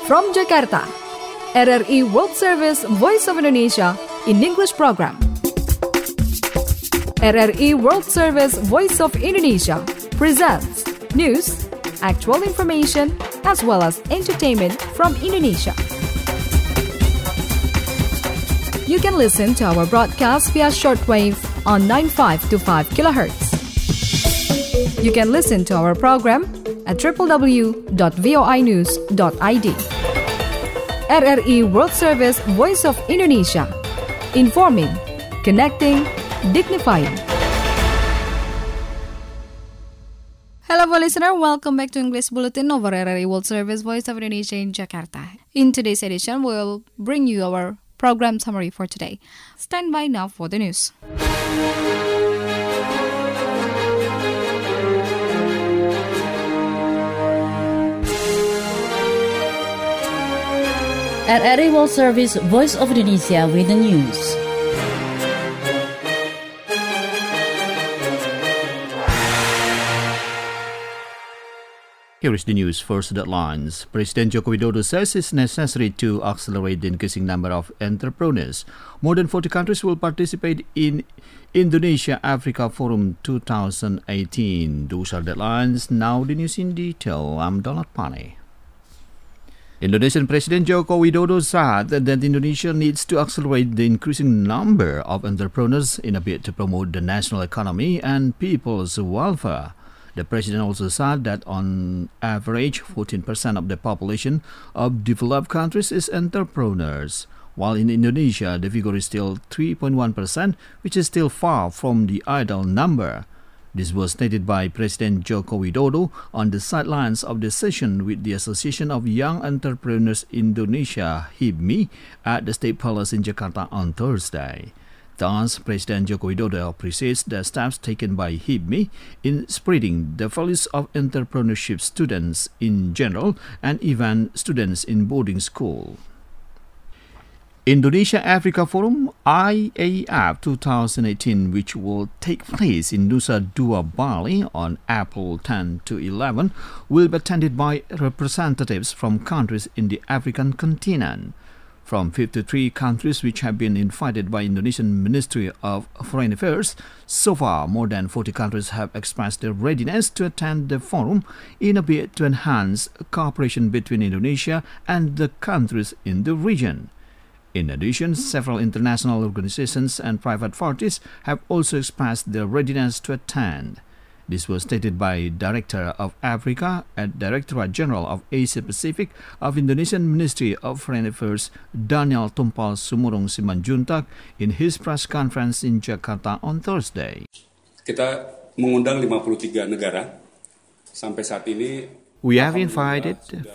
From Jakarta, RRI World Service Voice of Indonesia in English program. RRI World Service Voice of Indonesia presents news, actual information, as well as entertainment from Indonesia. You can listen to our broadcast via shortwave on 9525 kHz. You can listen to our program at www.voinews.id. RRI World Service Voice of Indonesia. Informing, connecting, dignifying. Hello, listener. Welcome back to English Bulletin over RRI World Service Voice of Indonesia in Jakarta. In today's edition, we'll bring you our program summary for today. Stand by now for the news. RRI World Service Voice of Indonesia with the news. Here is the news. First, the headlines. President Joko Widodo says it's necessary to accelerate the increasing number of entrepreneurs. More than 40 countries will participate in Indonesia-Africa Forum 2018. Those are the headlines. Now the news in detail. I'm Donald Pane. Indonesian President Joko Widodo said that Indonesia needs to accelerate the increasing number of entrepreneurs in a bid to promote the national economy and people's welfare. The president also said that on average, 14% of the population of developed countries is entrepreneurs, while in Indonesia, the figure is still 3.1%, which is still far from the ideal number. This was stated by President Joko Widodo on the sidelines of the session with the Association of Young Entrepreneurs Indonesia, HIPMI, at the State Palace in Jakarta on Thursday. Thus, President Joko Widodo appreciates the steps taken by HIPMI in spreading the values of entrepreneurship students in general and even students in boarding school. Indonesia-Africa Forum IAF 2018, which will take place in Nusa Dua, Bali on April 10 to 11, will be attended by representatives from countries in the African continent. From 53 countries which have been invited by Indonesian Ministry of Foreign Affairs, so far more than 40 countries have expressed their readiness to attend the forum in a bid to enhance cooperation between Indonesia and the countries in the region. In addition, several international organizations and private parties have also expressed their readiness to attend. This was stated by Director of Africa at Directorate General of Asia Pacific of Indonesian Ministry of Foreign Affairs, Daniel Tumpal Sumurung Simanjuntak, in his press conference in Jakarta on Thursday. Kita mengundang 53 negara. Sampai saat ini we have invited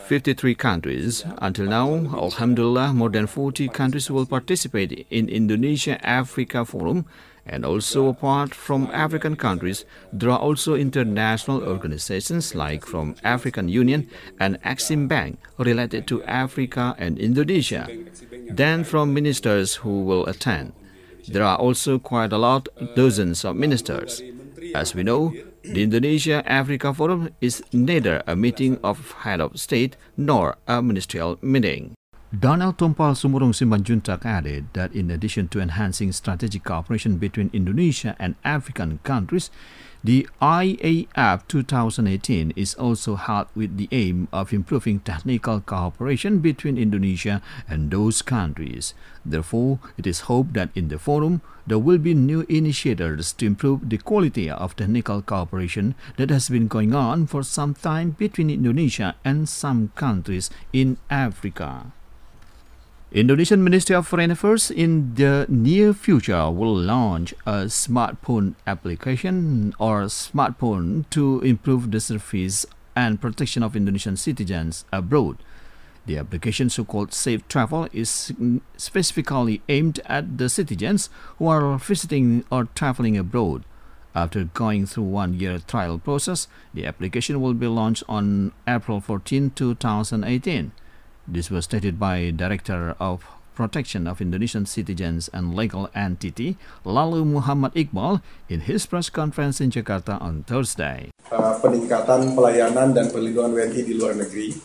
53 countries. Until now, Alhamdulillah, more than 40 countries will participate in Indonesia-Africa Forum. And also, apart from African countries, there are also international organizations like from African Union and Exim Bank related to Africa and Indonesia. Then from ministers who will attend. There are also quite a lot, dozens of ministers. As we know, the Indonesia-Africa Forum is neither a meeting of head of state nor a ministerial meeting. Donald Tumpal Sumurung Simanjuntak added that in addition to enhancing strategic cooperation between Indonesia and African countries, the IAF 2018 is also held with the aim of improving technical cooperation between Indonesia and those countries. Therefore, it is hoped that in the forum, there will be new initiatives to improve the quality of technical cooperation that has been going on for some time between Indonesia and some countries in Africa. Indonesian Ministry of Foreign Affairs in the near future will launch a smartphone application or smartphone to improve the service and protection of Indonesian citizens abroad. The application, so-called Safe Travel, is specifically aimed at the citizens who are visiting or traveling abroad. After going through 1-year trial process, the application will be launched on April 14, 2018. This was stated by Director of Protection of Indonesian Citizens and Legal Entity, Lalu Muhammad Iqbal, in his press conference in Jakarta on Thursday. Peningkatan pelayanan dan perlindungan WNI di luar negeri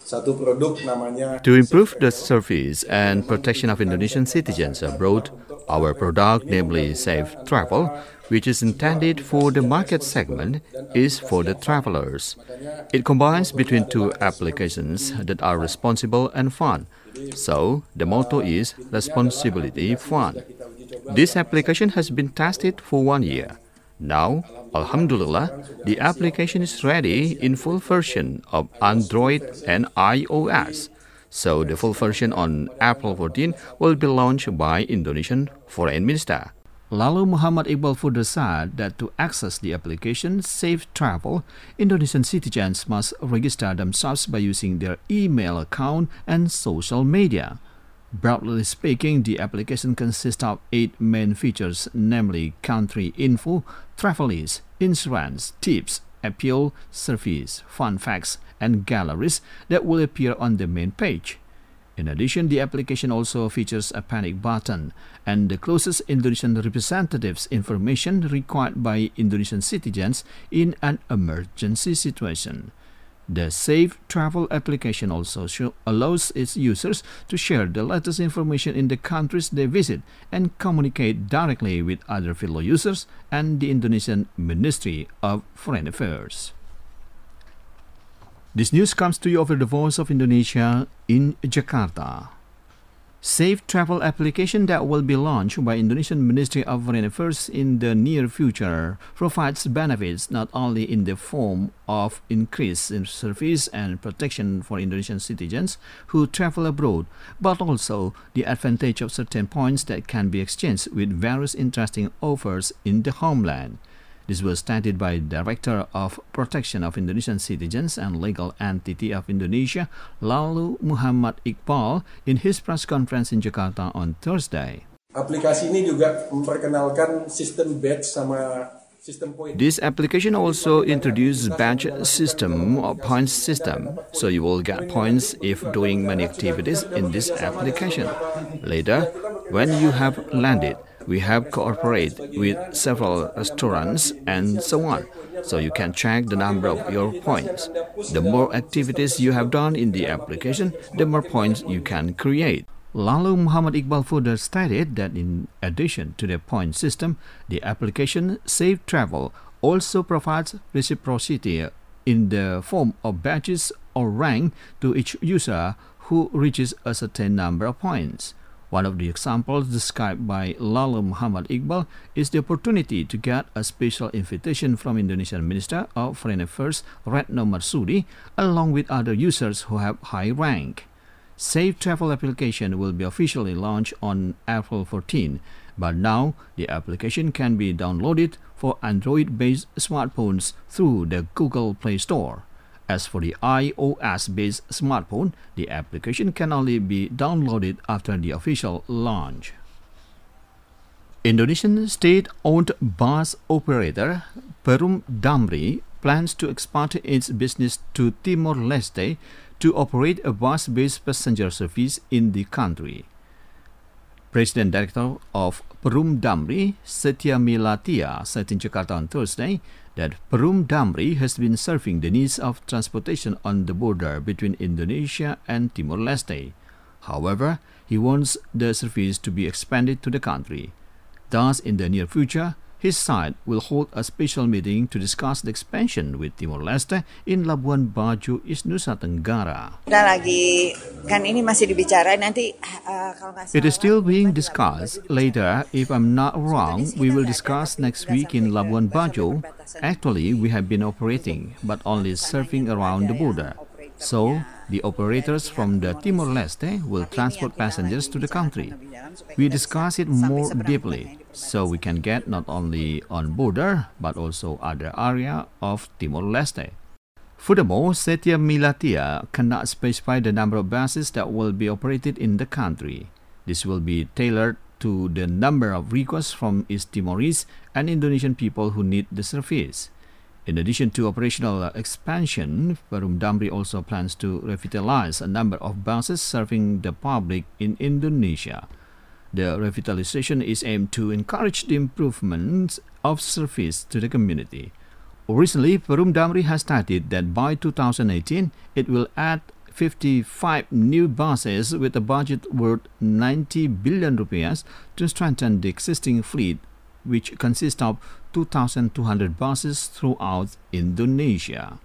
satu produk namanya. To improve the service and protection of Indonesian citizens abroad, our product, namely Safe Travel, which is intended for the market segment, is for the travelers. It combines between two applications that are responsible and fun. So, the motto is responsibility fun. This application has been tested for 1 year. Now, Alhamdulillah, the application is ready in full version of Android and iOS. So the full version on April 14 will be launched by Indonesian Foreign Minister. Lalu Muhammad Iqbal further said that to access the application Safe Travel, Indonesian citizens must register themselves by using their email account and social media. Broadly speaking, the application consists of 8 main features, namely country info, travel list, insurance, tips, appeal, service, fun facts, and galleries that will appear on the main page. In addition, the application also features a panic button and the closest Indonesian representatives information required by Indonesian citizens in an emergency situation. The Safe Travel application also allows its users to share the latest information in the countries they visit and communicate directly with other fellow users and the Indonesian Ministry of Foreign Affairs. This news comes to you over the Voice of Indonesia in Jakarta. Safe Travel application that will be launched by Indonesian Ministry of Foreign Affairs in the near future provides benefits not only in the form of increase in service and protection for Indonesian citizens who travel abroad, but also the advantage of certain points that can be exchanged with various interesting offers in the homeland. This was stated by Director of Protection of Indonesian Citizens and Legal Entity of Indonesia, Lalu Muhammad Iqbal, in his press conference in Jakarta on Thursday. Aplikasi ini juga memperkenalkan sistem badge sama sistem poin. This application also introduces badge system or points system, so you will get points if doing many activities in this application. Later, when you have landed, we have cooperated with several restaurants and so on, so you can check the number of your points. The more activities you have done in the application, the more points you can create. Lalu Muhammad Iqbal further stated that in addition to the point system, the application Safe Travel also provides reciprocity in the form of badges or rank to each user who reaches a certain number of points. One of the examples described by Lalu Muhammad Iqbal is the opportunity to get a special invitation from Indonesian Minister of Foreign Affairs Retno Marsudi along with other users who have high rank. Safe Travel application will be officially launched on April 14, but now the application can be downloaded for Android-based smartphones through the Google Play Store. As for the iOS-based smartphone, the application can only be downloaded after the official launch. Indonesian state-owned bus operator Perum Damri plans to expand its business to Timor-Leste to operate a bus-based passenger service in the country. President Director of Perum Damri, Setia Milatia, said in Jakarta on Thursday that Perum Damri has been serving the needs of transportation on the border between Indonesia and Timor-Leste. However, he wants the service to be expanded to the country. Thus, in the near future, his side will hold a special meeting to discuss the expansion with Timor-Leste in Labuan Bajo, East Nusa Tenggara. It is still being discussed. Later, if I'm not wrong, we will discuss next week in Labuan Bajo. Actually, we have been operating, but only serving around the border. So, the operators from the Timor-Leste will transport passengers to the country. We discuss it more deeply, so we can get not only on border, but also other area of Timor-Leste. Furthermore, Setia Milatia cannot specify the number of buses that will be operated in the country. This will be tailored to the number of requests from East Timorese and Indonesian people who need the service. In addition to operational expansion, Perum Damri also plans to revitalize a number of buses serving the public in Indonesia. The revitalization is aimed to encourage the improvement of service to the community. Recently, Perum Damri has stated that by 2018, it will add 55 new buses with a budget worth 90 billion rupiah to strengthen the existing fleet, which consists of 2,200 buses throughout Indonesia.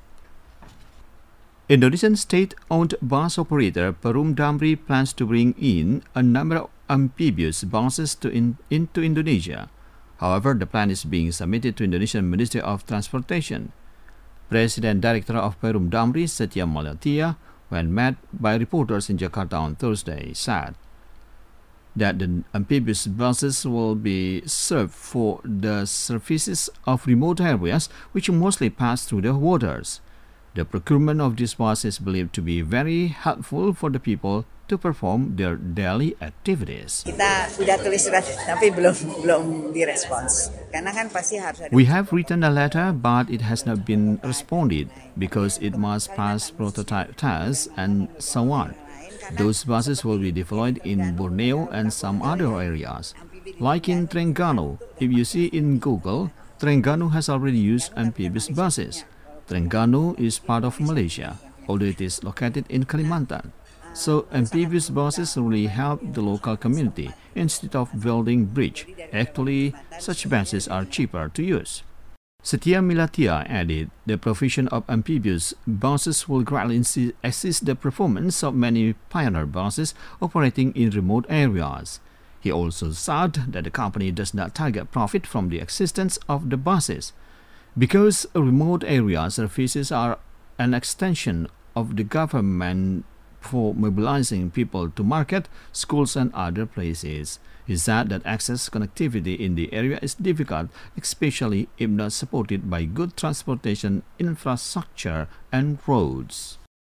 Indonesian state-owned bus operator Perum Damri plans to bring in a number of amphibious buses into Indonesia. However, the plan is being submitted to Indonesian Ministry of Transportation. President Director of Perum Damri, Setia Milatia, when met by reporters in Jakarta on Thursday, said that the amphibious buses will be served for the services of remote areas which mostly pass through the waters. The procurement of these buses is believed to be very helpful for the people to perform their daily activities. Kita sudah tulis surat tapi belum direspons. Karena kan pasti harus ada. We have written a letter, but it has not been responded because it must pass prototype tests and so on. Those buses will be deployed in Borneo and some other areas. Like in Terengganu, if you see in Google, Terengganu has already used amphibious buses. Terengganu is part of Malaysia, although it is located in Kalimantan. So amphibious buses really help the local community instead of building bridge. Actually, such buses are cheaper to use. Setia Milatia added the provision of amphibious buses will greatly assist the performance of many pioneer buses operating in remote areas. He also said that the company does not target profit from the existence of the buses. Because remote area services are an extension of the government for mobilizing people to market, schools and other places. He said that access connectivity in the area is difficult, especially if not supported by good transportation infrastructure and roads.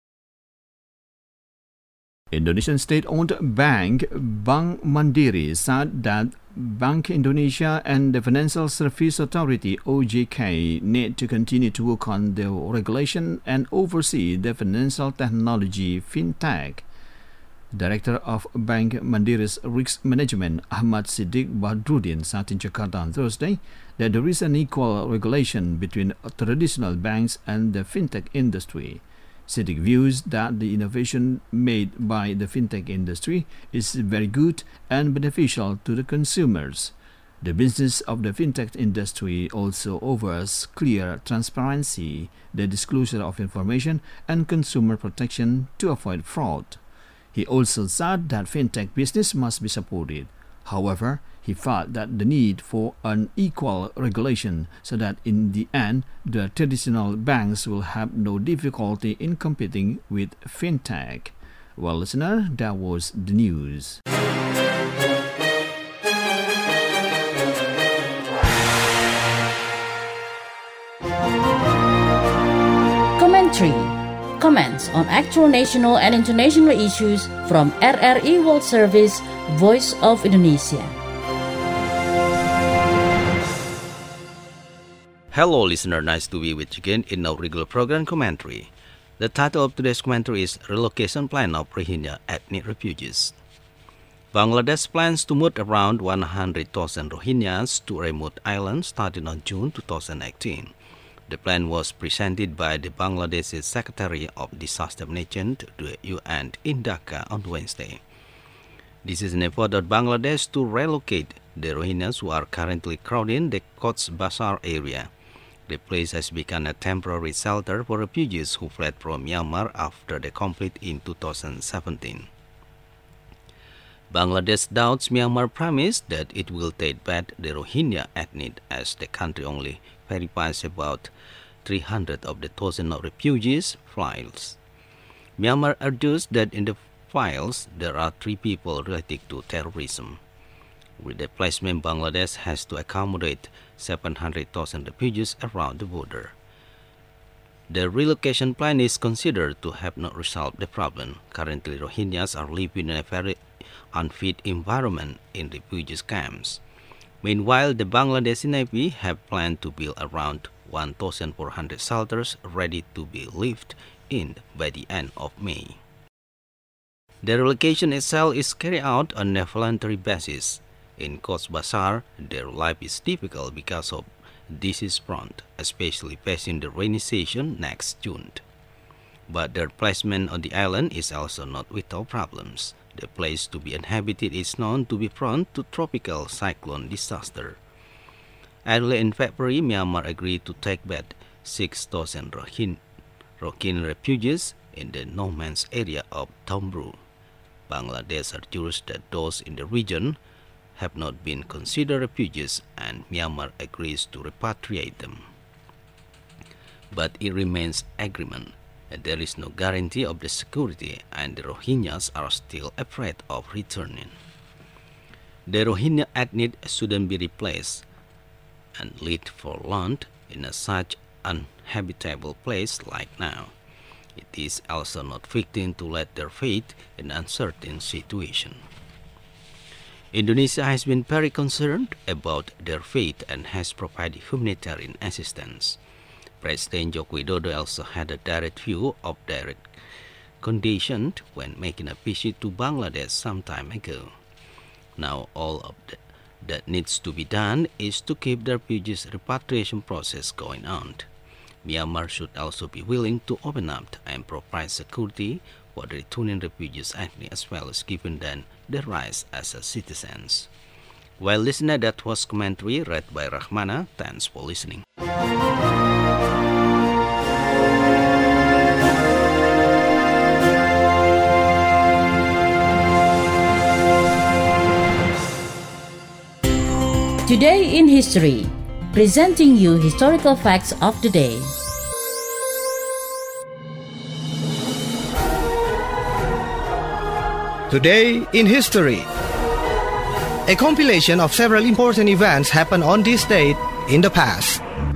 Indonesian state-owned bank Bank Mandiri said that Bank Indonesia and the Financial Service Authority OJK need to continue to work on the regulation and oversee the financial technology fintech. Director of Bank Mandiri's Risk Management Ahmad Siddiq Badruddin said in Jakarta on Thursday that there is an equal regulation between traditional banks and the fintech industry. Siddiq views that the innovation made by the fintech industry is very good and beneficial to the consumers. The business of the fintech industry also offers clear transparency, the disclosure of information, and consumer protection to avoid fraud. He also said that fintech business must be supported. However, he felt that the need for an equal regulation so that in the end the traditional banks will have no difficulty in competing with fintech. Well, listener, that was the news. Commentary. Comments on actual national and international issues from RRI World Service, Voice of Indonesia. Hello listener, nice to be with you again in our regular program commentary. The title of today's commentary is Relocation Plan of Rohingya Ethnic Refugees. Bangladesh plans to move around 100,000 Rohingyas to a remote island starting on June 2018. The plan was presented by the Bangladeshi Secretary of Disaster Management to the UN in Dhaka on Wednesday. This is an effort of Bangladesh to relocate the Rohingyas who are currently crowding the Cox's Bazar area. The place has become a temporary shelter for refugees who fled from Myanmar after the conflict in 2017. Bangladesh doubts Myanmar promised that it will take back the Rohingya ethnic, as the country only verifies about 300 of the thousands of refugees files. Myanmar argues that in the files there are 3 people related to terrorism. With the placement, Bangladesh has to accommodate 700,000 refugees around the border. The relocation plan is considered to have not resolved the problem. Currently, Rohingyas are living in a very unfit environment in refugee camps. Meanwhile, the Bangladeshi Navy have planned to build around 1,400 shelters ready to be lived in by the end of May. The relocation itself is carried out on a voluntary basis. In Cox's Bazar, their life is difficult because of disease front, especially facing the rainy season next June. But their placement on the island is also not without problems. The place to be inhabited is known to be prone to tropical cyclone disaster. Early in February, Myanmar agreed to take back 6,000 Rohingya refugees in the no man's area of Tombru. Bangladesh argues that those in the region have not been considered refugees and Myanmar agrees to repatriate them. But it remains agreement, and there is no guarantee of the security, and the Rohingyas are still afraid of returning. The Rohingya ethnic shouldn't be replaced and lived for long in such uninhabitable place like now. It is also not fitting to let their fate in an uncertain situation. Indonesia has been very concerned about their fate and has provided humanitarian assistance. President Joko Widodo also had a direct view of their condition when making a visit to Bangladesh some time ago. Now all of that needs to be done is to keep the refugees repatriation process going on. Myanmar should also be willing to open up and provide security for the returning refugees as well as giving them their rights as citizens. Well, listener, that was commentary read by Rahmana. Thanks for listening. Today in History, presenting you historical facts of the day. Today in History, a compilation of several important events happened on this date in the past.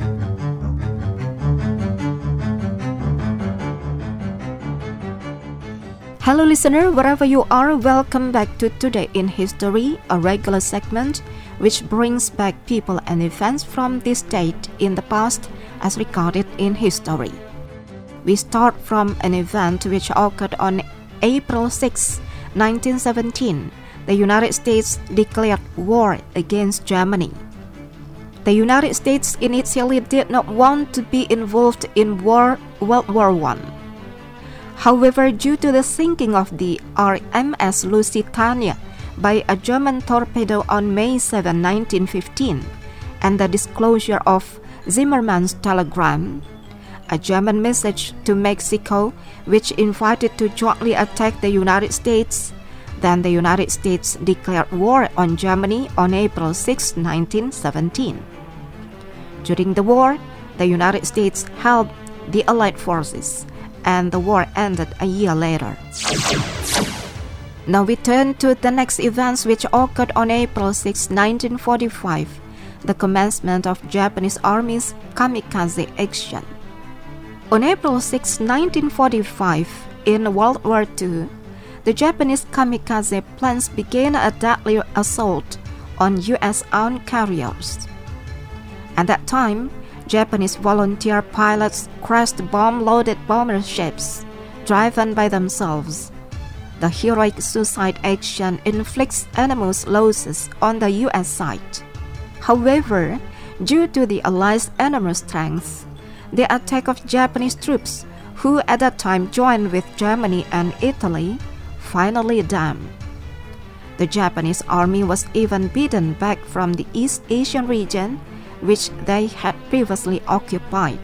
Hello listener, wherever you are, welcome back to Today in History, a regular segment which brings back people and events from this date in the past as recorded in history. We start from an event which occurred on April 6, 1917. The United States declared war against Germany. The United States initially did not want to be involved in World War I. However, due to the sinking of the RMS Lusitania by a German torpedo on May 7, 1915, and the disclosure of Zimmermann's telegram, a German message to Mexico which invited to jointly attack the United States, then the United States declared war on Germany on April 6, 1917. During the war, the United States helped the Allied forces, and the war ended a year later. Now we turn to the next events which occurred on April 6, 1945, the commencement of Japanese Army's kamikaze action. On April 6, 1945, in World War II, the Japanese kamikaze planes began a deadly assault on U.S. armed carriers. At that time, Japanese volunteer pilots crashed bomb-loaded bomber ships, driven by themselves. The heroic suicide action inflicts enormous losses on the U.S. side. However, due to the Allies' enormous strength, the attack of Japanese troops, who at that time joined with Germany and Italy, finally dammed. The Japanese army was even beaten back from the East Asian region, which they had previously occupied.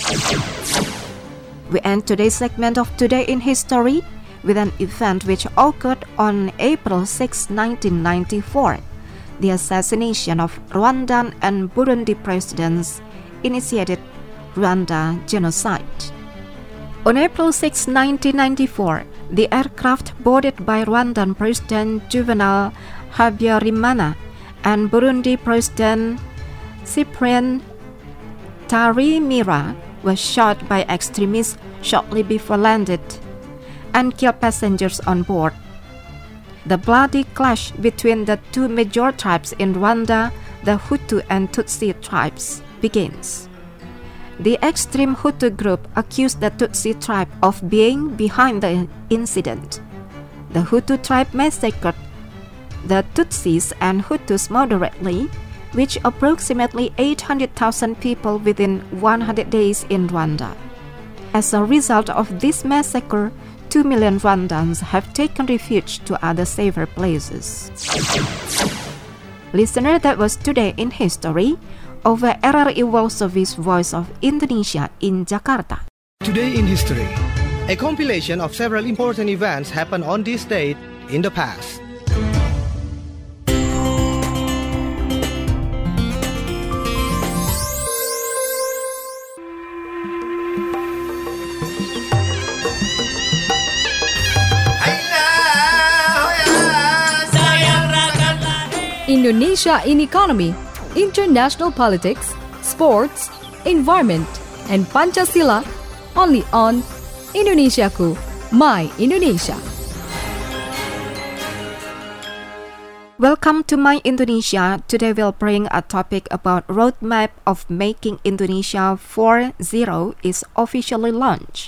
We end today's segment of Today in History with an event which occurred on April 6, 1994, the assassination of Rwandan and Burundi presidents initiated Rwanda genocide. On April 6, 1994, the aircraft boarded by Rwandan President Juvenal Habyarimana and Burundi President Cyprien Tarimira was shot by extremists shortly before landed and killed passengers on board. The bloody clash between the two major tribes in Rwanda, the Hutu and Tutsi tribes, begins. The extreme Hutu group accused the Tutsi tribe of being behind the incident. The Hutu tribe massacred the Tutsis and Hutus moderately, which approximately 800,000 people within 100 days in Rwanda. As a result of this massacre, 2 million Rwandans have taken refuge to other safer places. Listener, that was Today in History over RRI World Service Voice of Indonesia in Jakarta. Today in History, a compilation of several important events happened on this date in the past. Indonesia in economy, international politics, sports, environment, and Pancasila, only on Indonesiaku, My Indonesia. Welcome to My Indonesia. Today we'll bring a topic about roadmap of making Indonesia 4.0 is officially launched.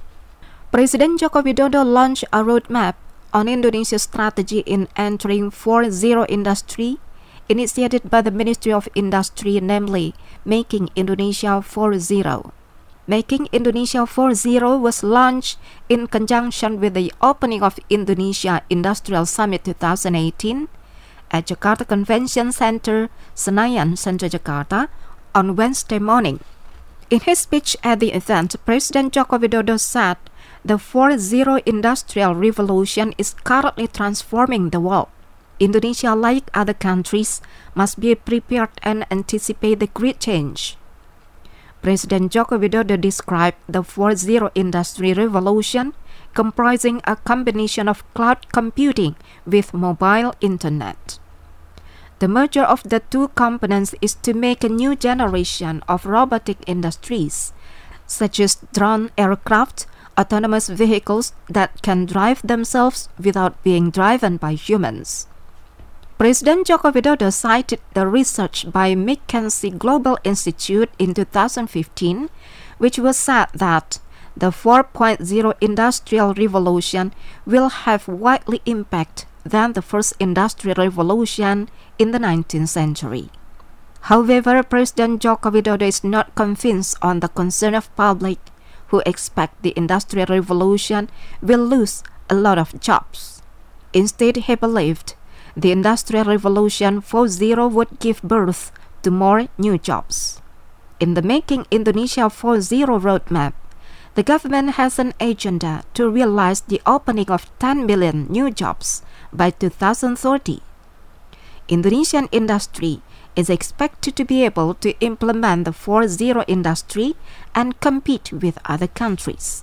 President Joko Widodo launched a roadmap on Indonesia's strategy in entering 4.0 industry, initiated by the Ministry of Industry, namely Making Indonesia 4.0. Making Indonesia 4.0 was launched in conjunction with the opening of Indonesia Industrial Summit 2018 at Jakarta Convention Center, Senayan Center, Jakarta, on Wednesday morning. In his speech at the event, President Joko Widodo said the 4.0 industrial revolution is currently transforming the world. Indonesia, like other countries, must be prepared and anticipate the great change. President Joko Widodo described the 4.0 industry revolution comprising a combination of cloud computing with mobile internet. The merger of the two components is to make a new generation of robotic industries, such as drone aircraft, autonomous vehicles that can drive themselves without being driven by humans. President Joko Widodo cited the research by McKinsey Global Institute in 2015, which was said that the 4.0 industrial revolution will have widely impact than the first industrial revolution in the 19th century. However, President Joko Widodo is not convinced on the concern of public who expect the industrial revolution will lose a lot of jobs. Instead, he believed the Industrial Revolution 4.0 would give birth to more new jobs. In the Making Indonesia 4.0 roadmap, the government has an agenda to realize the opening of 10 million new jobs by 2030. Indonesian industry is expected to be able to implement the 4.0 industry and compete with other countries.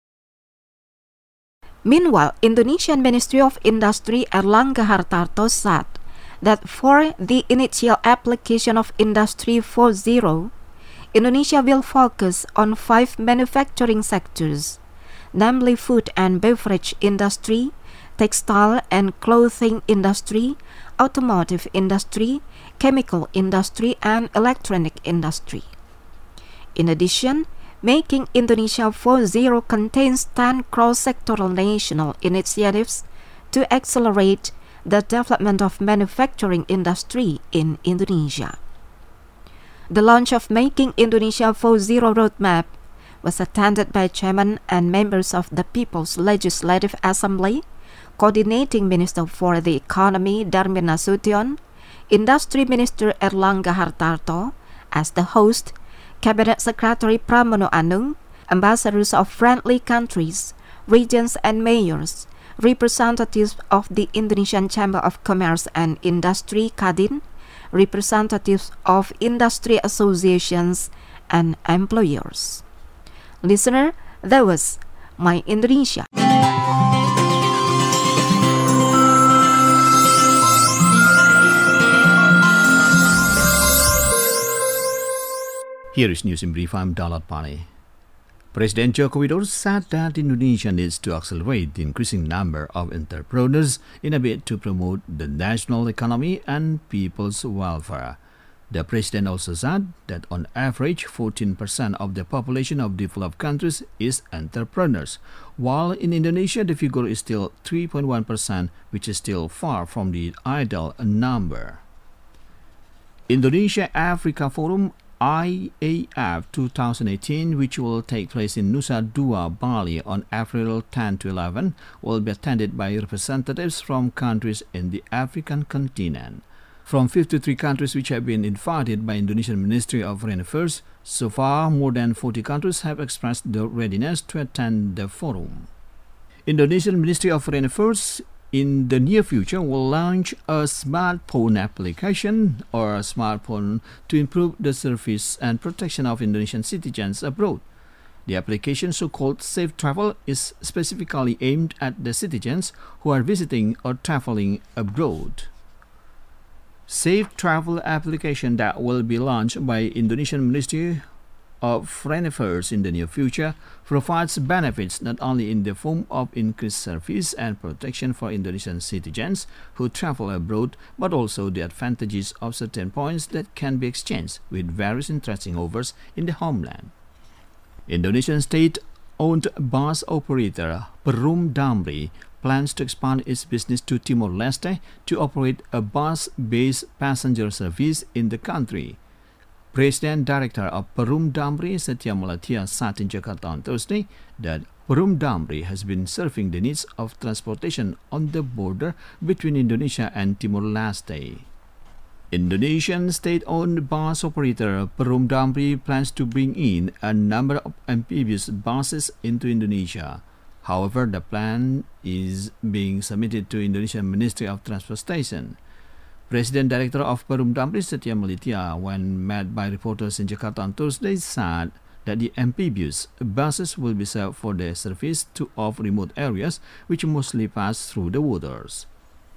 Meanwhile, Indonesian Ministry of Industry Erlangga Hartarto said that for the initial application of Industry 4.0, Indonesia will focus on 5 manufacturing sectors, namely food and beverage industry, textile and clothing industry, automotive industry, chemical industry, and electronic industry. In addition, Making Indonesia 4.0 contains 10 cross-sectoral national initiatives to accelerate the development of manufacturing industry in Indonesia. The launch of Making Indonesia 4.0 roadmap was attended by chairman and members of the People's Legislative Assembly, Coordinating Minister for the Economy Darmin Nasution, Industry Minister Erlangga Hartarto as the host, Cabinet Secretary Pramono Anung, ambassadors of friendly countries, regions and mayors, representatives of the Indonesian Chamber of Commerce and Industry Kadin, representatives of industry associations and employers. Listener, that was My Indonesia. Here is news in brief. I'm Dalat Pane. President Joko Widodo said that Indonesia needs to accelerate the increasing number of entrepreneurs in a bid to promote the national economy and people's welfare. The president also said that on average 14% of the population of developed countries is entrepreneurs, while in Indonesia the figure is still 3.1%, which is still far from the ideal number. Indonesia Africa Forum IAF 2018, which will take place in Nusa Dua, Bali on April 10 to 11, will be attended by representatives from countries in the African continent. From 53 countries which have been invited by Indonesian Ministry of Foreign Affairs, so far more than 40 countries have expressed their readiness to attend the forum. Indonesian Ministry of Foreign Affairs in the near future will launch a smartphone application or a smartphone to improve the service and protection of Indonesian citizens abroad. The application, so-called Safe Travel, is specifically aimed at the citizens who are visiting or traveling abroad. Safe Travel application that will be launched by Indonesian Ministry of Foreign Affairs in the near future provides benefits not only in the form of increased service and protection for Indonesian citizens who travel abroad, but also the advantages of certain points that can be exchanged with various interesting offers in the homeland. Indonesian state-owned bus operator Perum Damri plans to expand its business to Timor-Leste to operate a bus-based passenger service in the country. President Director of Perum Damri, Setia Malatia, said in Jakarta on Thursday that Perum Damri has been serving the needs of transportation on the border between Indonesia and Timor-Leste. Indonesian state-owned bus operator Perum Damri plans to bring in a number of amphibious buses into Indonesia. However, the plan is being submitted to Indonesian Ministry of Transportation. President Director of Perum Damri, Setia Malatia, when met by reporters in Jakarta on Thursday, said that the amphibious buses will be served for their service to off remote areas which mostly pass through the waters.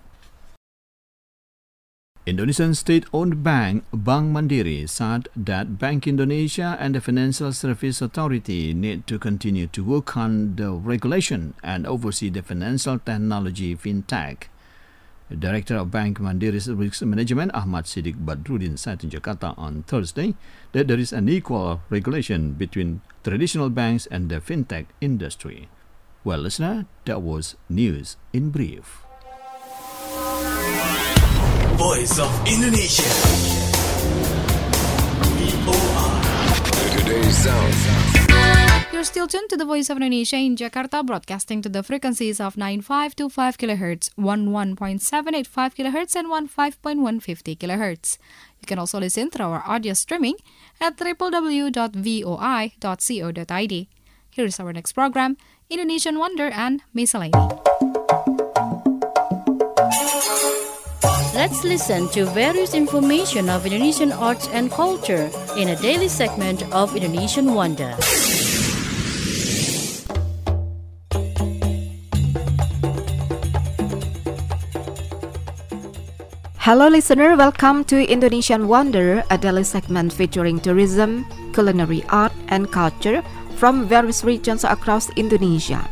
Indonesian state-owned bank Bank Mandiri said that Bank Indonesia and the Financial Service Authority need to continue to work on the regulation and oversee the financial technology fintech. The Director of Bank Mandiri's Risk Management, Ahmad Siddiq Badruddin, said in Jakarta on Thursday that there is unequal regulation between traditional banks and the fintech industry. Well, listener, that was News in Brief. Voice of Indonesia. Today's sound. You're still tuned to the Voice of Indonesia in Jakarta, broadcasting to the frequencies of 9525 kHz, 11.785 kHz, and 15.150 kHz. You can also listen through our audio streaming at www.voi.co.id. Here's our next program, Indonesian Wonder and Miscellany. Let's listen to various information of Indonesian arts and culture in a daily segment of Indonesian Wonder. Hello listener, welcome to Indonesian Wonder, a daily segment featuring tourism, culinary art and culture from various regions across Indonesia.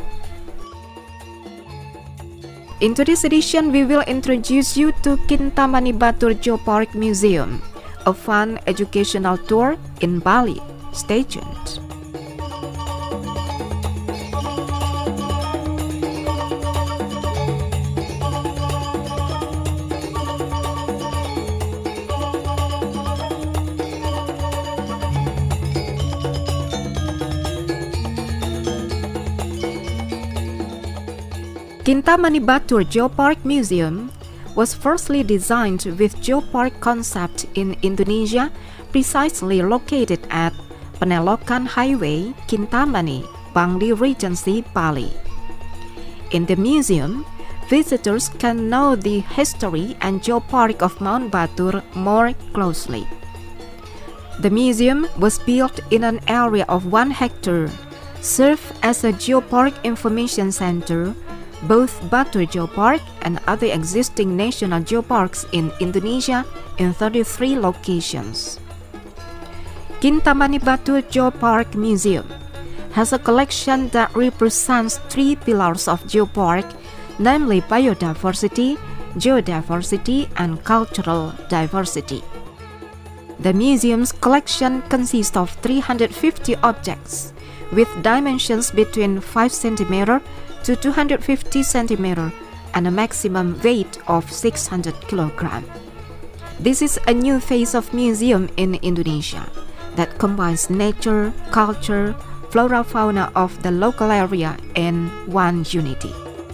In today's edition, we will introduce you to Kintamani Batur Geopark Museum, a fun educational tour in Bali. Stay tuned. Kintamani Batur Geopark Museum was firstly designed with geopark concept in Indonesia, precisely located at Penelokan Highway, Kintamani, Bangli Regency, Bali. In the museum, visitors can know the history and geopark of Mount Batur more closely. The museum was built in an area of 1 hectare, served as a geopark information center. Both Batur Geopark and other existing national geoparks in Indonesia in 33 locations. Kintamani Batur Geopark Museum has a collection that represents 3 pillars of geopark, namely biodiversity, geodiversity, and cultural diversity. The museum's collection consists of 350 objects with dimensions between 5 cm to 250 cm and a maximum weight of 600 kg. This is a new phase of museum in Indonesia, that combines nature, culture, flora, fauna of the local area in one unity.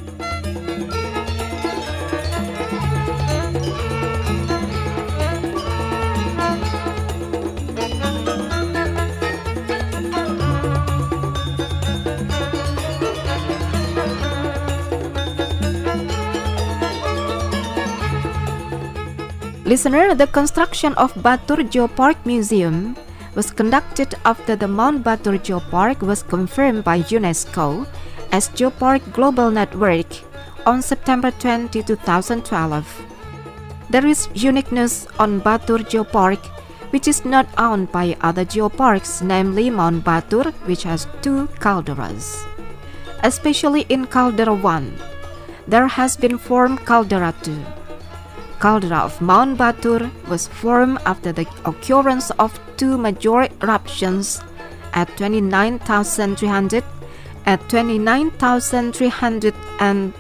Listener, the construction of Batur Geopark Museum was conducted after the Mount Batur Geopark was confirmed by UNESCO as Geopark Global Network on September 20, 2012. There is uniqueness on Batur Geopark, which is not owned by other geoparks, namely Mount Batur, which has 2 calderas. Especially in Caldera 1, there has been formed Caldera 2. Caldera of Mount Batur was formed after the occurrence of 2 major eruptions at 29,300, at 29,300 and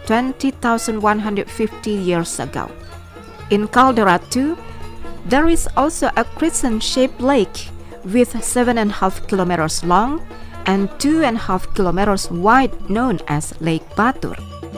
20,150 years ago. In Caldera 2, there is also a crescent-shaped lake with 7.5 kilometers long and 2.5 kilometers wide known as Lake Batur.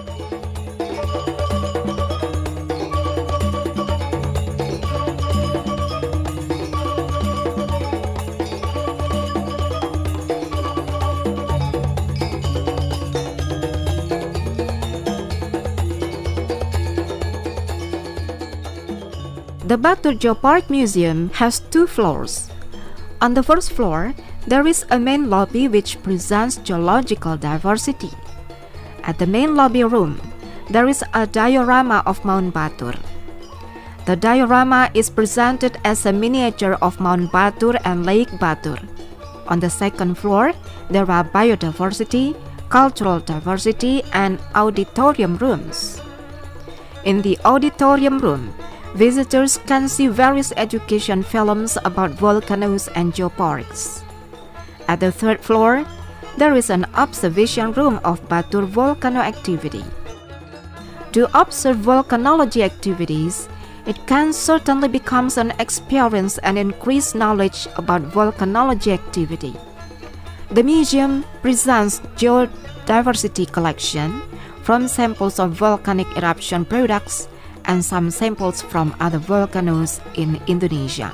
The Batur Geopark Museum has 2 floors. On the first floor, there is a main lobby which presents geological diversity. At the main lobby room, there is a diorama of Mount Batur. The diorama is presented as a miniature of Mount Batur and Lake Batur. On the second floor, there are biodiversity, cultural diversity, and auditorium rooms. In the auditorium room, visitors can see various education films about volcanoes and geoparks. At the third floor, there is an observation room of Batur volcano activity. To observe volcanology activities, it can certainly become an experience and increase knowledge about volcanology activity. The museum presents geodiversity collection from samples of volcanic eruption products and some samples from other volcanoes in Indonesia.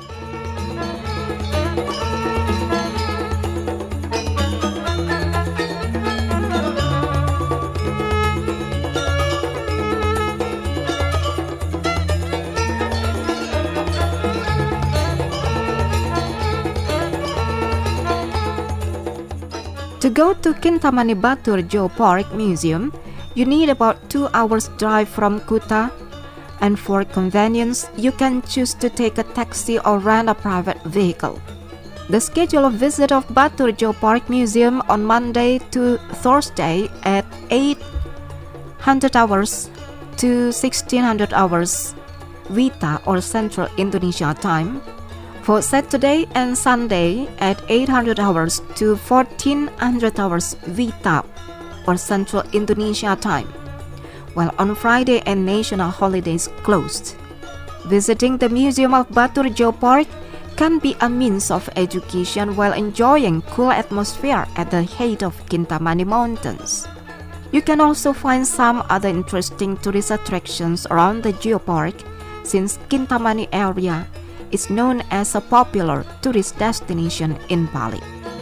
To go to Kintamani Batur Geopark Museum, you need about 2 hours drive from Kuta, and for convenience, you can choose to take a taxi or rent a private vehicle. The schedule of visit of Batur Geopark Museum on Monday to Thursday at 800 hours to 1600 hours Vita or Central Indonesia time. For Saturday and Sunday at 800 hours to 1400 hours Vita or Central Indonesia time, while on Friday and national holidays closed. Visiting the Museum of Batur Geopark can be a means of education while enjoying cool atmosphere at the height of Kintamani Mountains. You can also find some other interesting tourist attractions around the geopark, since Kintamani area is known as a popular tourist destination in Bali.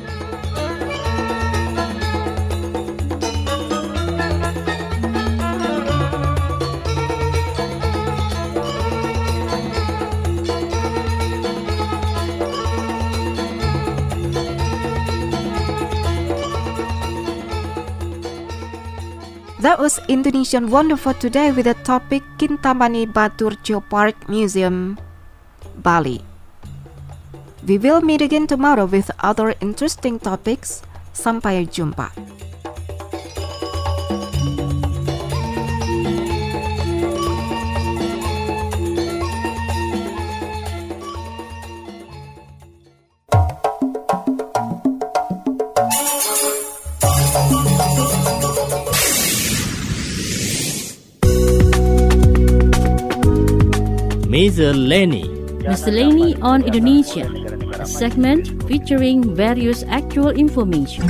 That was Indonesian Wonder for today with the topic Kintamani Batur Geopark Museum, Bali. We will meet again tomorrow with other interesting topics. Sampai jumpa. Miscellany on Indonesia. segment featuring various actual information.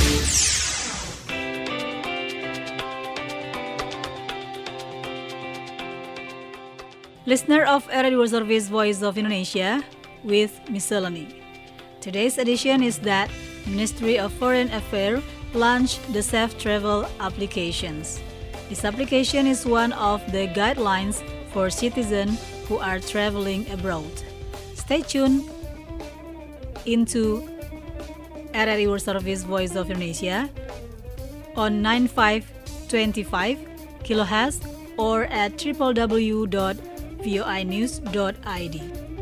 Listener of RRI World Service Voice of Indonesia with Miscellany. Today's edition is that Ministry of Foreign Affairs launched the Safe Travel applications. This application is one of the guidelines for citizens who are traveling abroad. Stay tuned into RRI World Service Voice of Indonesia on 9525 kHz or at www.voinews.id.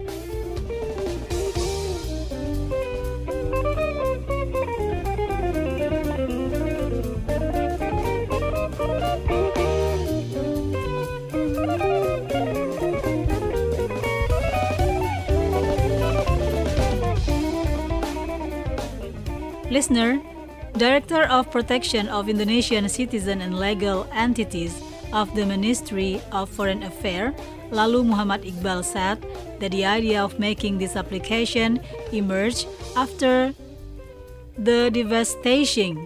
Listener, Director of Protection of Indonesian Citizen and Legal Entities of the Ministry of Foreign Affairs, Lalu Muhammad Iqbal said that the idea of making this application emerged after the devastating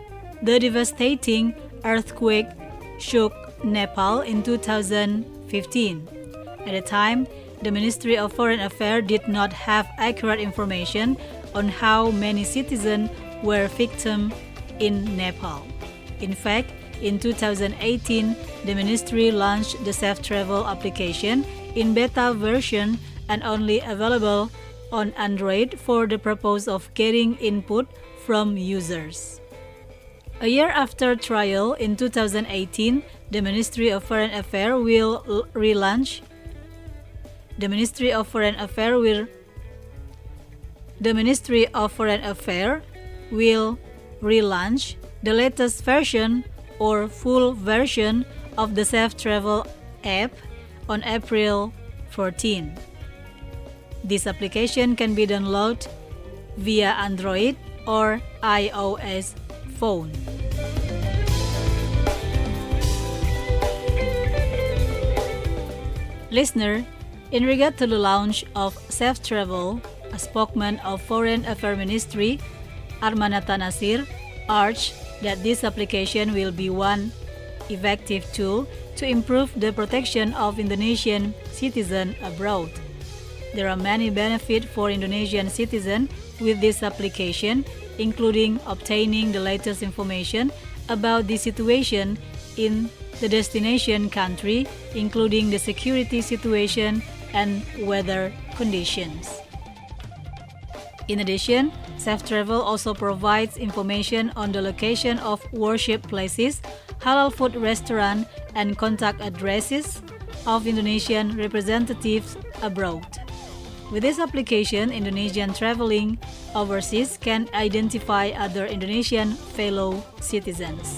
earthquake shook Nepal in 2015. At the time, the Ministry of Foreign Affairs did not have accurate information on how many citizens were victims in Nepal. In fact, in 2018, the ministry launched the Safe Travel application in beta version and only available on Android for the purpose of getting input from users. A year after trial in 2018, the Ministry of Foreign Affairs will relaunch the Ministry of Foreign Affairs will relaunch the latest version or full version of the Safe Travel app on April 14. This application can be downloaded via Android or iOS phone. Listener, in regard to the launch of Safe Travel, a spokesman of Foreign Affairs Ministry, Armanata Nasir, urged that this application will be one effective tool to improve the protection of Indonesian citizens abroad. There are many benefits for Indonesian citizens with this application, including obtaining the latest information about the situation in the destination country, including the security situation and weather conditions. In addition, Safe Travel also provides information on the location of worship places, halal food restaurants, and contact addresses of Indonesian representatives abroad. With this application, Indonesians traveling overseas can identify other Indonesian fellow citizens.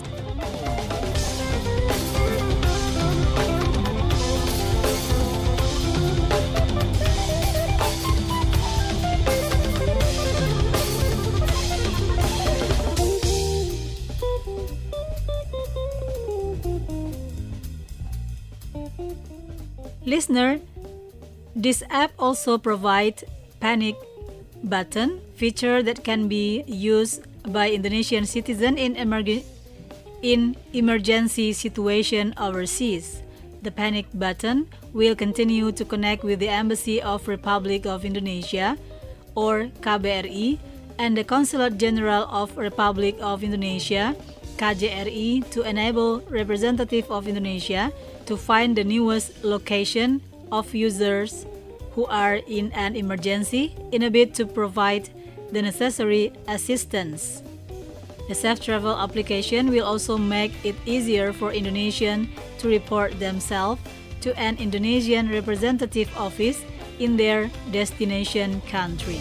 Listener, this app also provides panic button feature that can be used by Indonesian citizens in emergency situation overseas. The panic button will continue to connect with the Embassy of Republic of Indonesia or KBRI and the Consulate General of Republic of Indonesia KJRI to enable representative of Indonesia to find the newest location of users who are in an emergency in a bid to provide the necessary assistance. The Safe Travel application will also make it easier for Indonesians to report themselves to an Indonesian representative office in their destination country.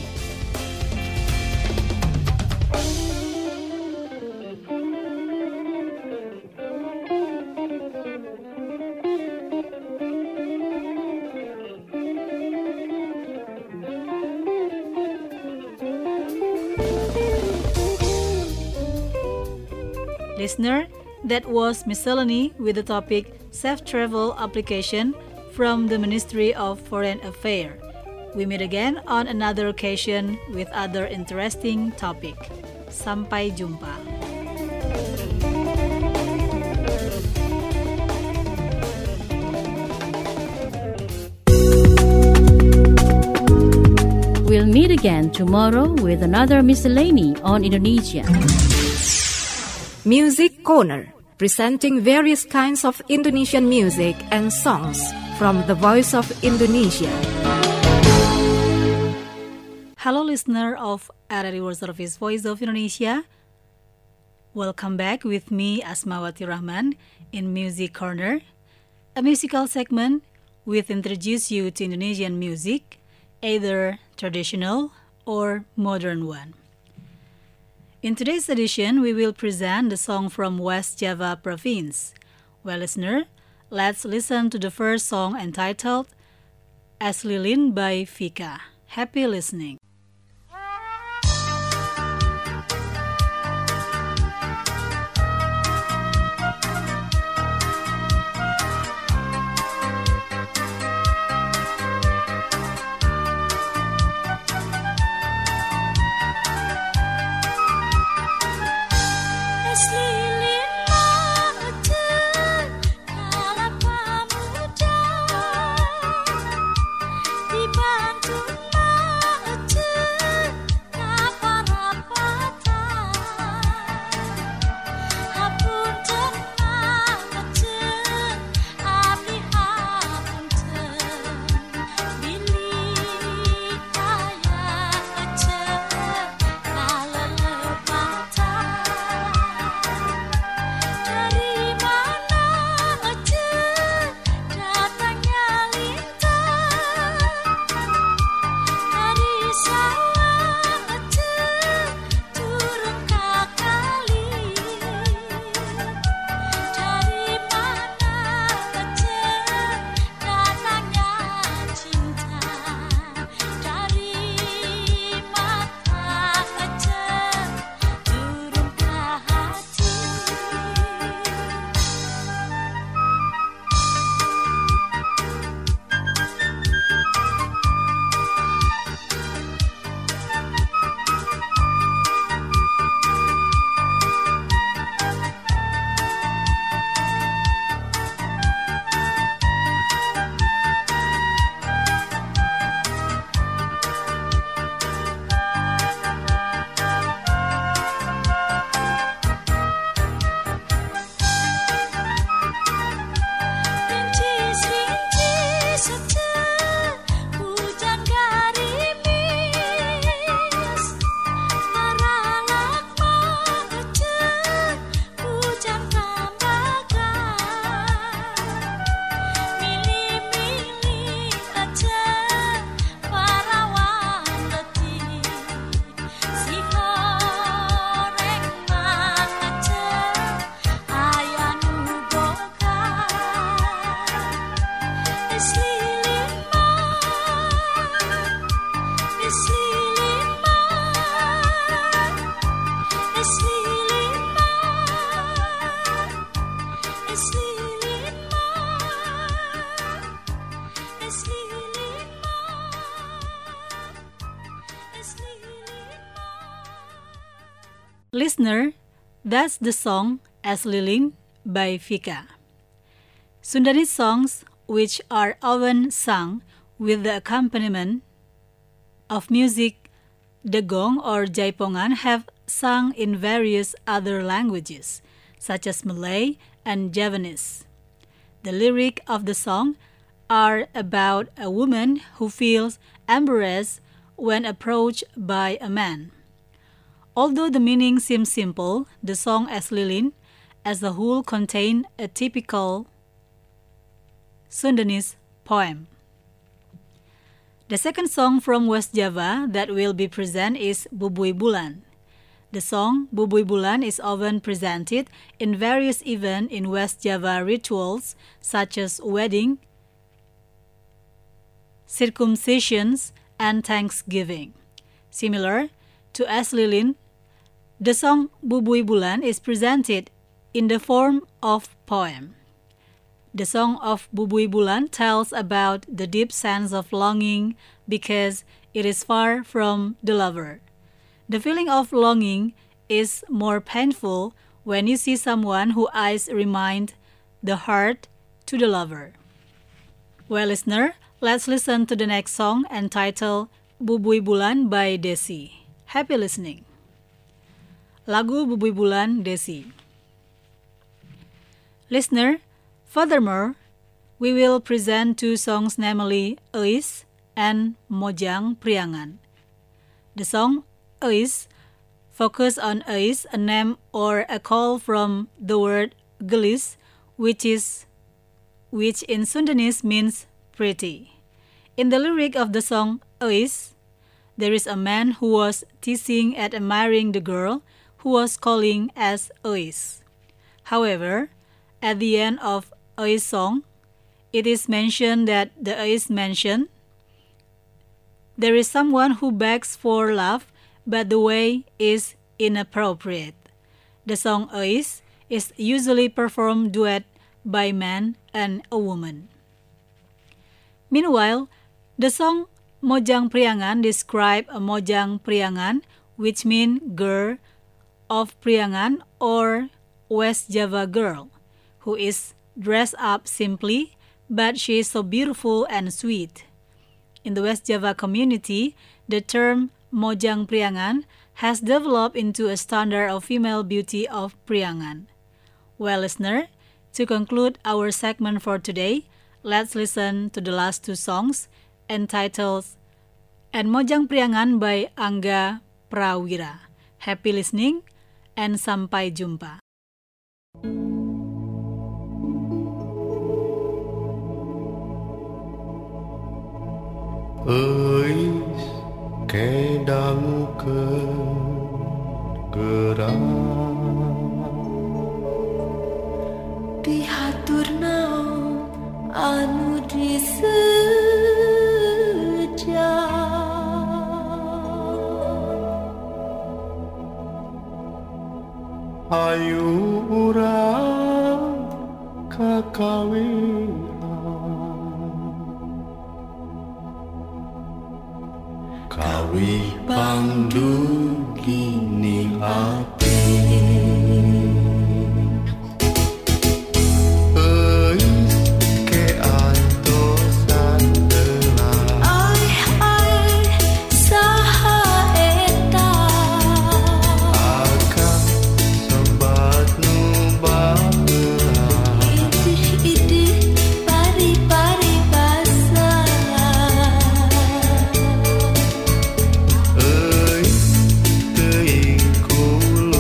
Listener, that was Miscellany with the topic Safe Travel application from the Ministry of Foreign Affairs. We meet again on another occasion with other interesting topic. Sampai jumpa. We'll meet again tomorrow with another miscellany on Indonesia. Music Corner, presenting various kinds of Indonesian music and songs from the Voice of Indonesia. Hello listener of RRI World Service Voice of Indonesia. Welcome back with me Asmawati Rahman in Music Corner, a musical segment which introduce you to Indonesian music, either traditional or modern one. In today's edition, we will present the song from West Java province. Well, listener, let's listen to the first song entitled Es Lilin by Vika. Happy listening. Listener, that's the song Es Lilin by Vika. Sundanese songs, which are often sung with the accompaniment of music, degong or jaipongan, have sung in various other languages, such as Malay and Javanese. The lyrics of the song are about a woman who feels embarrassed when approached by a man. Although the meaning seems simple, the song Es Lilin as a whole contains a typical Sundanese poem. The second song from West Java that will be presented is Bubui Bulan. The song Bubui Bulan is often presented in various events in West Java rituals such as wedding, circumcisions, and Thanksgiving. Similar to Es Lilin, the song Bubui Bulan is presented in the form of poem. The song of Bubui Bulan tells about the deep sense of longing because it is far from the lover. The feeling of longing is more painful when you see someone whose eyes remind the heart to the lover. Well, listener, let's listen to the next song entitled Bubui Bulan by Desi. Happy listening. Lagu Bubui Bulan Desi. Listener, furthermore, we will present two songs, namely Eis and Mojang Priangan. The song Eis focus on Eis, a name or a call from the word gelis, which in Sundanese means pretty. In the lyric of the song Eis, there is a man who was teasing and admiring the girl who was calling as Eis. However, at the end of Eis song, it is mentioned that the Eis mentioned there is someone who begs for love, but the way is inappropriate. The song Eis is usually performed duet by man and a woman. Meanwhile, the song Mojang Priangan describes a Mojang Priangan, which means girl of Priangan or West Java girl, who is dressed up simply, but she is so beautiful and sweet. In the West Java community, the term Mojang Priangan has developed into a standard of female beauty of Priangan. Well, listener, to conclude our segment for today, let's listen to the last two songs entitled And Mojang Priangan by Angga Prawira. Happy listening and sampai jumpa. Eis kedangu gerak dihatur naon anu diseja ayu urang kakawin kawi pangdugi ati eis ke antosan telah ai saha eta akan sobat nu baheula idih pari-pari basa eis teuing kula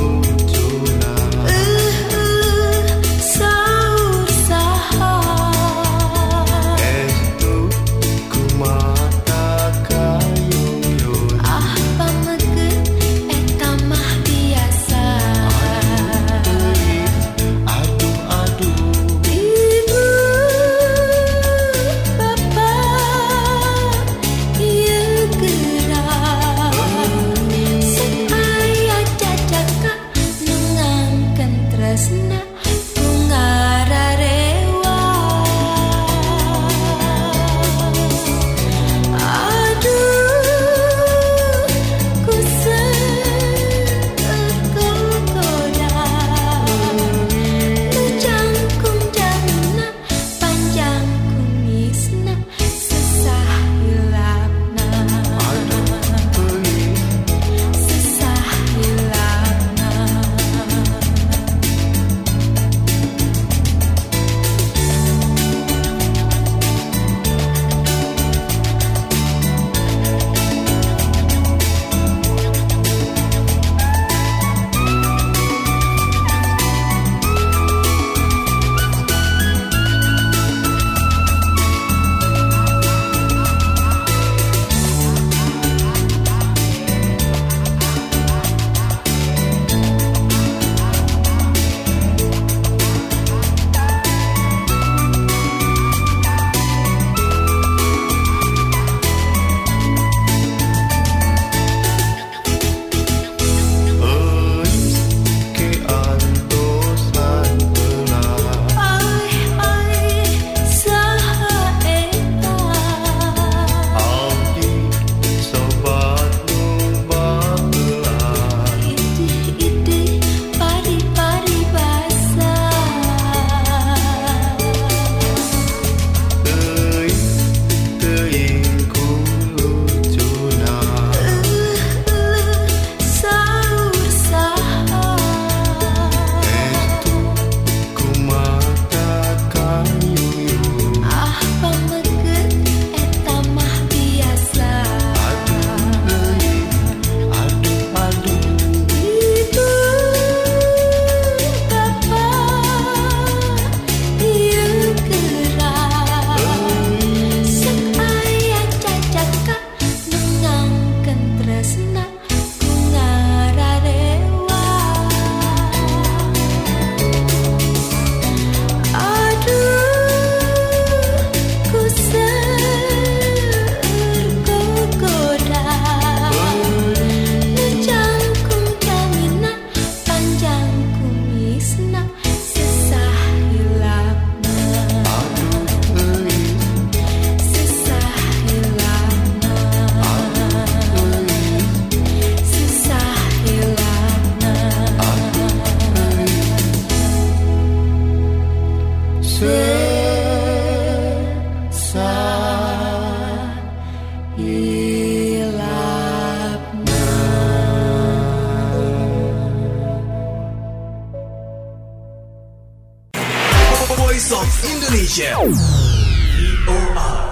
Indonesia. VOA.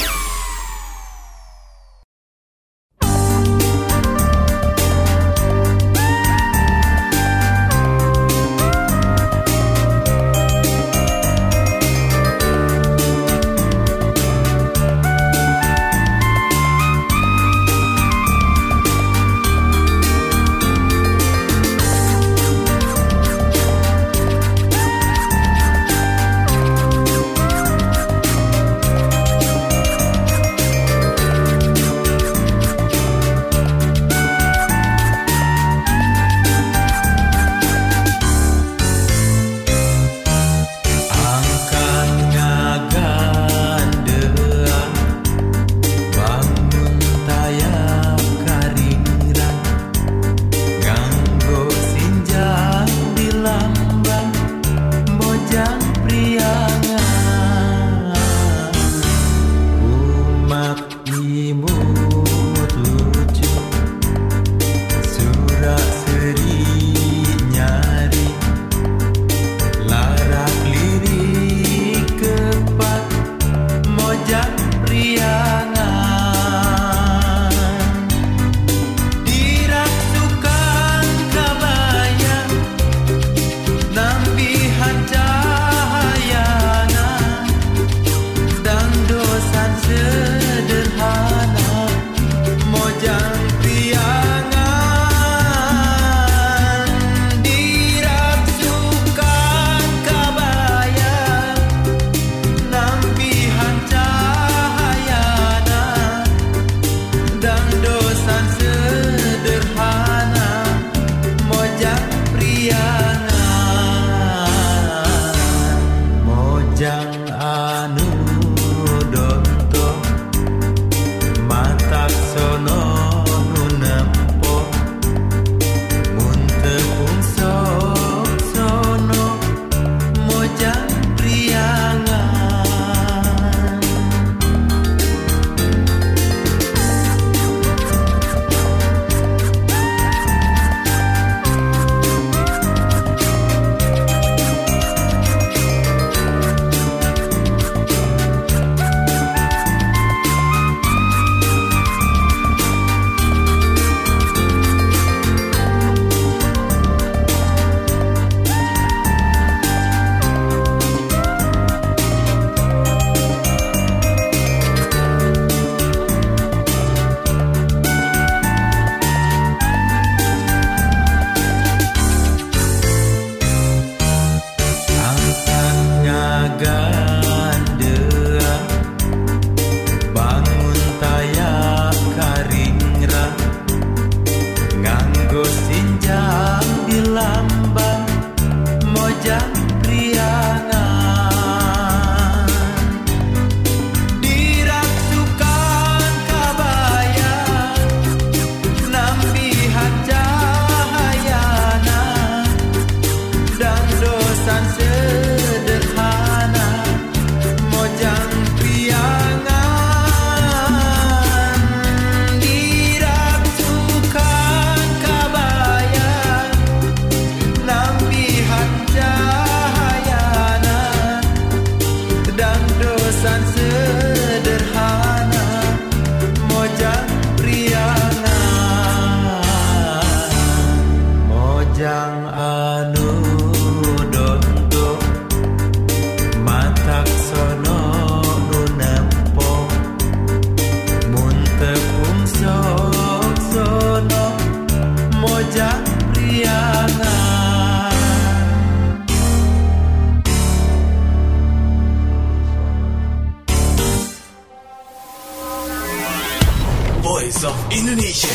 Voice of Indonesia.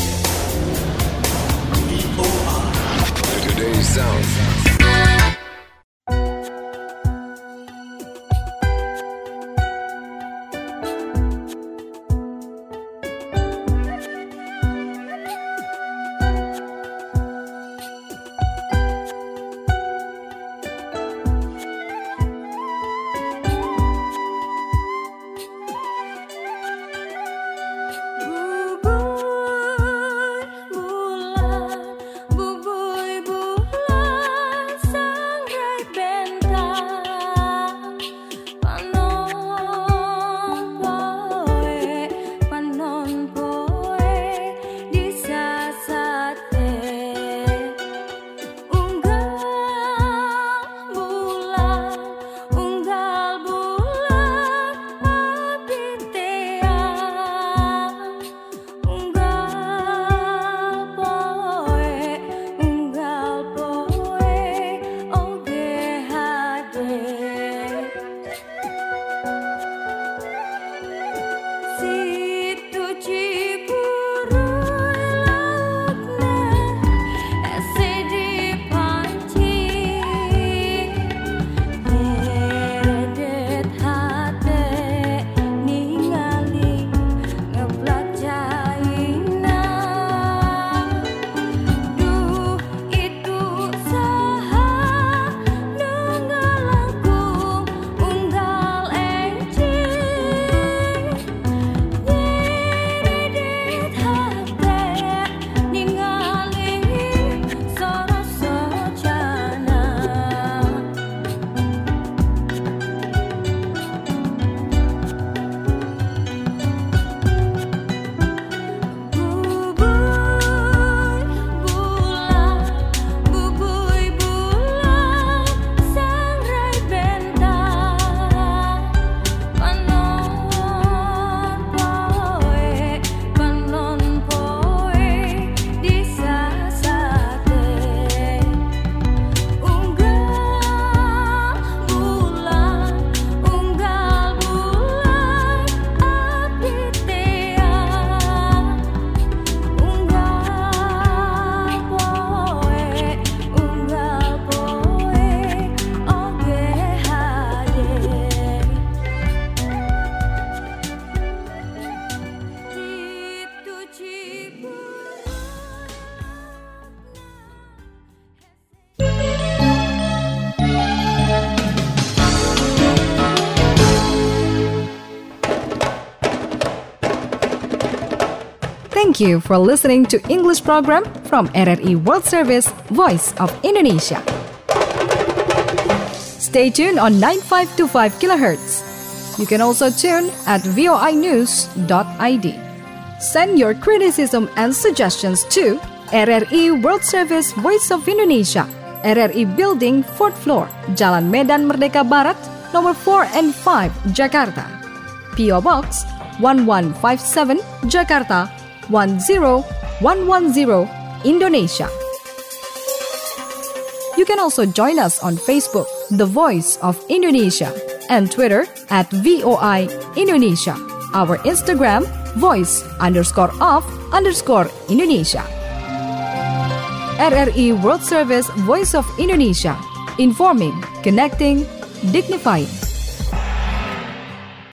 VOA. Today's sound. Bubur bulan, bubur bulan. Thank you for listening to English program from RRI World Service, Voice of Indonesia. Stay tuned on 9525 kHz. You can also tune at voinews.id. Send your criticism and suggestions to RRI World Service, Voice of Indonesia, RRI Building, 4th floor, Jalan Medan Merdeka Barat, nomor 4 and 5, Jakarta. P.O. Box 1157, Jakarta 10110, Indonesia. You can also join us on Facebook, The Voice of Indonesia, and Twitter at VOI Indonesia. Our Instagram, voice_of_Indonesia. RRI World Service, Voice of Indonesia. Informing, connecting, dignifying.